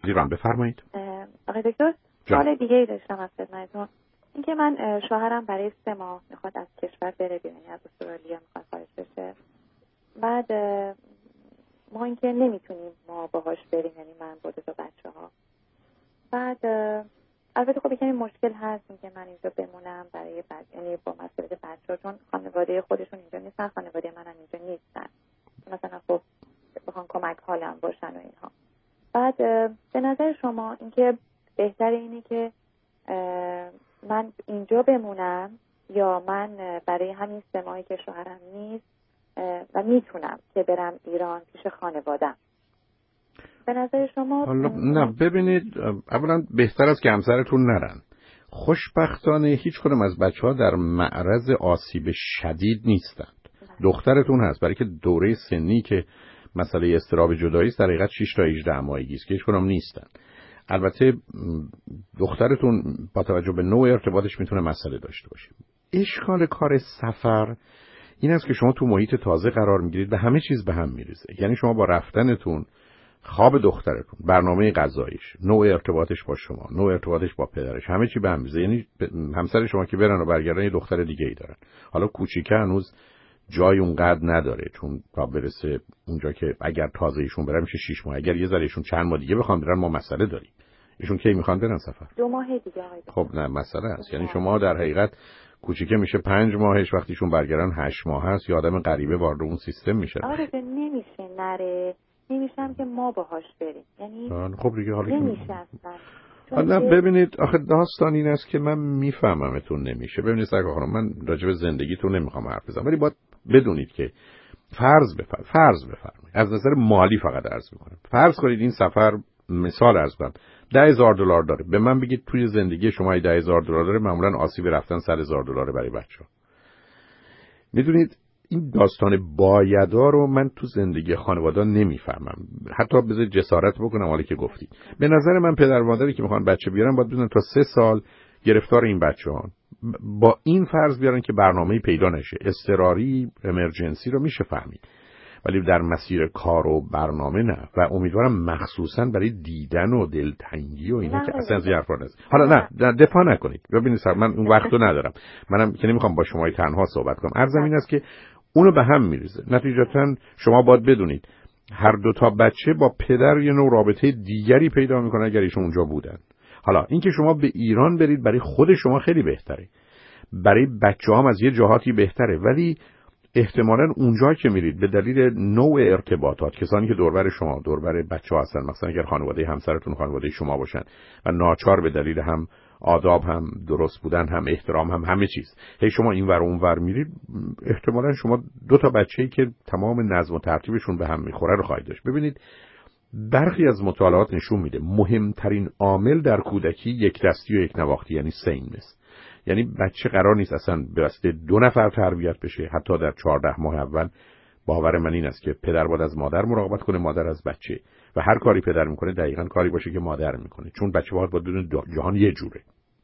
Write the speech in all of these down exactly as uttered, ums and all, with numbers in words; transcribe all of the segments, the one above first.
ایران. بفرمایید. آقای دکتر سوال دیگه ای داشتم از خدمتتون، اینکه من شوهرم برای سه ماه میخواد از کشور بره بیرون، از استرالیا میخواد خارج بشه. بعد ما اینکه نمیتونیم ما باهاش بریم، یعنی من با دو تا بچه‌ها. بعد البته خب یکمی مشکل هست اینکه من اینجا بمونم برای بعد، یعنی با مسئله بچه‌ها، چون خانواده خودشون اینجا نیستن، خانواده منم اینجا نیستن، مثلا خب بخوام کمک حالم باشن و اینها. بعد به نظر شما اینکه بهتر اینه که من اینجا بمونم یا من برای همین سه ماهی که شوهرم نیست و میتونم که برم ایران پیش خانوادم؟ به نظر شما حالا نه، ببینید اولا بهتر است که همسرتون نرن. خوشبختانه هیچ کدوم از بچه‌ها در معرض آسیب شدید نیستند. دخترتون هست، برای که دوره سنی که مسئله اضطراب جدایی است در حقیقت شش تا هجده ماهگی است که هیچ کدوم نیستن. البته دخترتون با توجه به نوع ارتباطش میتونه مسئله داشته باشه. اشکال کار سفر این است که شما تو محیط تازه قرار میگیرید و همه چیز به هم میریزه. یعنی شما با رفتنتون خواب دخترتون، برنامه غذاییش، نوع ارتباطش با شما، نوع ارتباطش با پدرش، همه چی به هم میریزه. یعنی همسر شما که برن و برگردن یه دختر دیگه ای دارن. حالا کوچیکه هنوز جای اونقدر نداره، چون تا برسه اونجا که اگر تازه ایشون برن میشه شش ماه، اگر یه ذره ایشون چند ماه دیگه بخوام برن ما مسئله داریم. ایشون کی میخوان برن سفر؟ دو ماه دیگه. خب نه مسئله هست. یعنی شما در حقیقت کوچیکه میشه پنج ماهش، وقتیشون برگردن هشت ماه هست، یه آدم غریبه وارد اون سیستم میشه. آره نمیشه نره، نمیشم که ما باهاش بریم. یعنی خب دیگه حالا نمیشه اصلا. حالا ببینید آخه داستان این است که من میفهممتون نمیشه. ببینید سرکار خانم، من راجع به زندگیتون نمیخوام حرف بزنم، ولی باید بدونید که فرض بفرمایید فرض بفرمایید از نظر مالی فقط عرض میکنم، فرض کنید این سفر مثال عرض کنم ده هزار دلار داره. به من بگید توی زندگی شما ده هزار دلار داره، معمولا آسیب رفتن صد هزار دلار برای بچه‌ها. میدونید این داستان بایدا رو من تو زندگی خانواده نمیفهمم. حتی بذار جسارت بکنم حالا که گفتی. به نظر من پدر مادری که میخوان بچه بیارن باید بدونن تا سه سال گرفتار این بچه‌ها، با این فرض بیارن که برنامه‌ای پیدا نشه. اضطراری امرجنسی رو میشه فهمید، ولی در مسیر کار و برنامه نه. و امیدوارم مخصوصا برای دیدن و دلتنگی و اینا که اصلا از این حرفا نیست. حالا نه دفاع نکنید، ببینید من اون وقتو ندارم، منم که نمیخوام با شما تنها صحبت کنم. عرضم این است که اونو به هم میریزه. نتیجتا شما باید بدونید هر دو تا بچه با پدر یه نوع رابطه دیگری پیدا میکنن اگر ایشون اونجا بودن. حالا اینکه شما به ایران برید برای خود شما خیلی بهتره، برای بچه‌هام از یه جهاتی بهتره، ولی احتمالاً اونجا که میرید به دلیل نوع ارتباطات، کسانی که دوربر شما دوربر بچه‌ها هستن، مثلا اگر خانواده همسرتون خانواده شما باشن و ناچار به دلیل هم آداب هم درست بودن هم احترام هم همه چیز هی شما این ور اون ور میرید، احتمالاً شما دو تا بچه‌ای که تمام نظم و ترتیبشون به هم میخوره رو خواهید داشت. ببینید برخی از مطالعات نشون میده مهمترین عامل در کودکی یک دستی و یک نواختی، یعنی سیمنس. یعنی بچه قرار نیست اصلا به واسطه دو نفر تربیت بشه. حتی در چهارده ماه اول باور من این است که پدر باید از مادر مراقبت کنه، مادر از بچه، و هر کاری پدر میکنه دقیقاً کاری باشه که مادر میکنه، چون بچه باید با دون جهان یه جوره.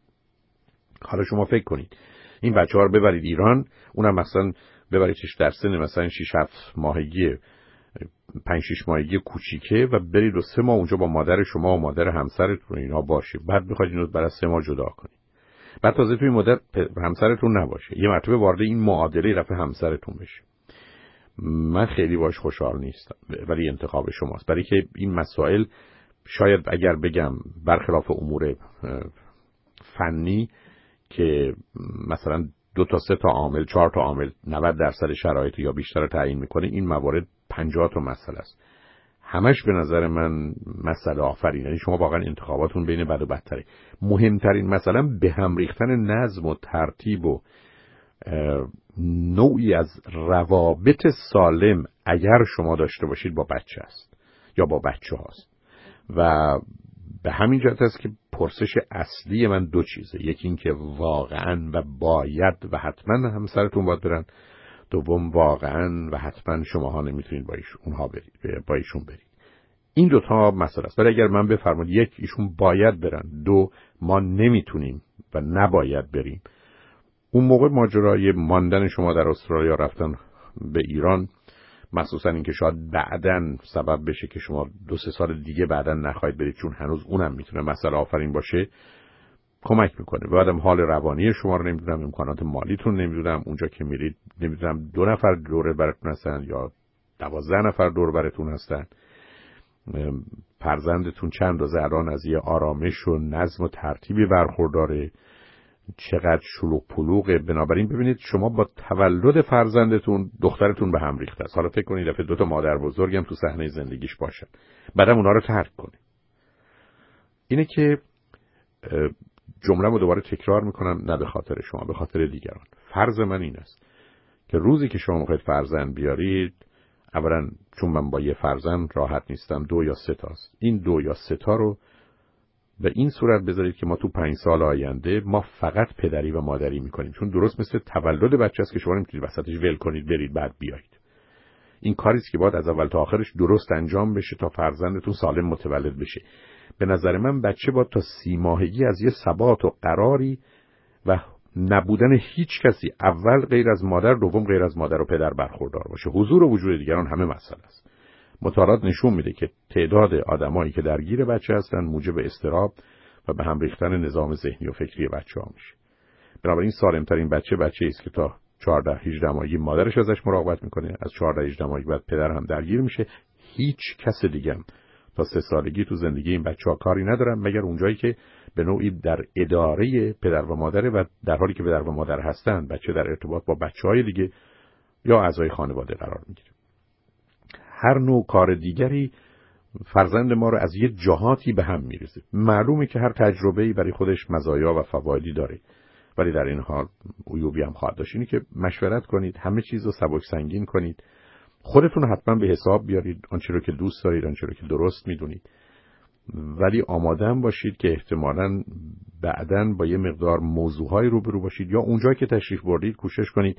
حالا شما فکر کنید این بچه ها رو ببرید ایران، اونم مثلا ببریدش در سن مثلا شش هفت ماهگی پنج شش ماهگی کوچیکه و برید و سه ماه اونجا با مادر شما و مادر همسرتون اینا باشه، بعد بخواید اینو برای سه ماه جدا کنید، بعد تازه توی مدت همسرتون نباشه، یه مرتبه وارد این معادله رفع همسرتون بشه. من خیلی باش خوشحال نیستم، ولی انتخاب شماست. برای که این مسائل شاید اگر بگم برخلاف امور فنی که مثلا دو تا سه تا عامل چهار تا عامل نود درصد شرایط یا بیشتر تعیین میکنه، این موارد پنجاه تا مسئله است. همش به نظر من مسئله آفرین. یعنی شما واقعا انتخاباتون بین بد و بدتره. مهمترین مثلا به هم ریختن نظم و ترتیب و نوعی از روابط سالم اگر شما داشته باشید با بچه است یا با بچه هاست. و به همین جهت است که پرسش اصلی من دو چیزه، یکی این که واقعا و باید و حتما همسرتون باید برن، دوم واقعا و حتما شماها نمیتونید با ایشون اونها برید با ایشون برید. این دو تا مسئله است. ولی اگر من بفرمایید یک ایشون باید برن، دو ما نمیتونیم و نباید بریم، اون موقع ماجرای ماندن شما در استرالیا رفتن به ایران مخصوصا اینکه شاید بعداً سبب بشه که شما دو سه سال دیگه بعداً نخواهید برید، چون هنوز اونم میتونه مسئله آفرین باشه، کمک میکنه. بعدم حال روانی شما رو نمیدونم، امکانات مالیتون نمیدونم، اونجا که میرید نمیدونم دو نفر دور براتون هستن یا دوازده نفر دور براتون هستن، فرزندتون چند روز الان از یه آرامش و نظم و ترتیبی برخورداره، چقدر شلوغ پلوغه. بنابراین ببینید شما با تولد فرزندتون دخترتون به هم ریخته است. حالا فکر کنید دفعه دو تا مادر بزرگم تو صحنه زندگیش باشن، بعدم اونا رو ترک کنید. اینه که جمله‌مو دوباره تکرار میکنم، نه به خاطر شما، به خاطر دیگران. فرض من این است که روزی که شما میخواید فرزند بیارید، اولا چون من با یه فرزند راحت نیستم، دو یا سه تاست، این دو یا سه تا رو به این صورت بذارید که ما تو پنج سال آینده ما فقط پدری و مادری میکنیم. چون درست مثل تولد بچه است که شما نمیتونید وسطش ول کنید برید بعد بیایید. این کاری است که باید از اول تا آخرش درست انجام بشه تا فرزندتون سالم متولد بشه. به نظر من بچه باید تا سی ماهگی از یه ثبات و قراری و نبودن هیچ کسی، اول غیر از مادر، دوم غیر از مادر و پدر برخوردار باشه. حضور و وجود دیگران همه مسئله است. مطالعات نشون میده که تعداد آدمایی که درگیر بچه هستن موجب اضطراب و به هم ریختن نظام ذهنی و فکری بچه‌ها میشه. بنابراین سالمترین بچه بچه‌ای است که تا چهارده هجده ماهگی مادرش ازش مراقبت میکنه، از چهارده هجده ماهگی بعد پدر هم درگیر میشه. هیچ کس دیگه تا سه سالگی تو زندگی این بچه‌ها کاری ندارن مگر اونجایی که به نوعی در اداره پدر و مادره و در حالی که پدر و مادر هستن بچه در ارتباط با بچه‌های دیگه یا اعضای خانواده قرار میگیره. هر نوع کار دیگری فرزند ما رو از یه جهاتی به هم میریزه. معلومه که هر تجربه‌ای برای خودش مزایا و فوایدی داره، ولی در این حال عیوبی هم خواهد داشت. اینی که مشورت کنید، همه چیز رو سبک سنگین کنید، خودتون حتما به حساب بیارید، آنچه رو که دوست دارید، آنچه رو که درست میدونید، ولی آماده هم باشید که احتمالاً بعداً با یه مقدار موضوعهای روبرو باشید، یا اونجایی که تشریف بردید کوشش کنید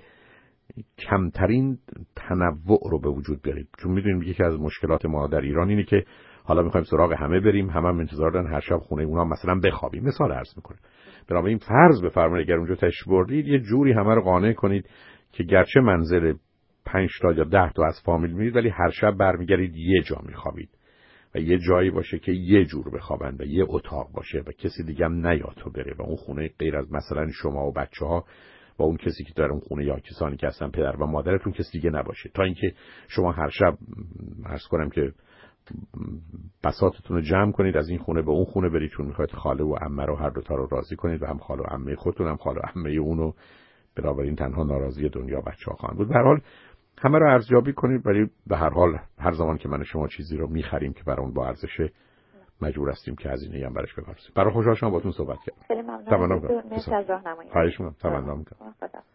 کمترین تنوع رو به وجود بیارید. چون میدونید یکی از مشکلات ما در ایران اینه که حالا میخوایم سراغ همه بریم، همه هم انتظار دارن هر شب خونه اونا مثلا بخوابیم. مثال عرض میکنم. بنابراین فرض بفرمایید اگر اونجا تشریف بردید یه جوری همه رو قانع کنید که گرچه منزل پنج تا یا ده تا از فامیل میرید ولی هر شب برمیگردید یه جا میخوابید و یه جایی باشه که یه جور بخوابن و یه اتاق باشه و کسی دیگه هم نیاد تو بره و اون خونه غیر از مثلا شما و بچه‌ها و اون کسی که در اون خونه یا کسانی که هستن پدر و مادرتون کسی دیگه نباشه، تا اینکه شما هر شب عرض کنم که بساطتون رو جمع کنید از این خونه به اون خونه برید، چون میخواید خاله و عمه رو هر دو تا رو راضی کنید و هم خاله و عمه خودتون هم خاله و عمه اونو، بنابراین تنها ناراضی دنیا بچه‌ها خواهند بود. به هر حال همه رو ارزیابی کنید، ولی به هر حال هر زمان که من شما چیزی رو می‌خریم که برای اون با ارزشه مجبور هستیم که هزینه‌ای هم براش بپردازیم. برای خوشحال شدم باهاتون صحبت کردم. خیلی ممنونم. مرسی از راهنمایی. خواهش می‌کنم. تمام.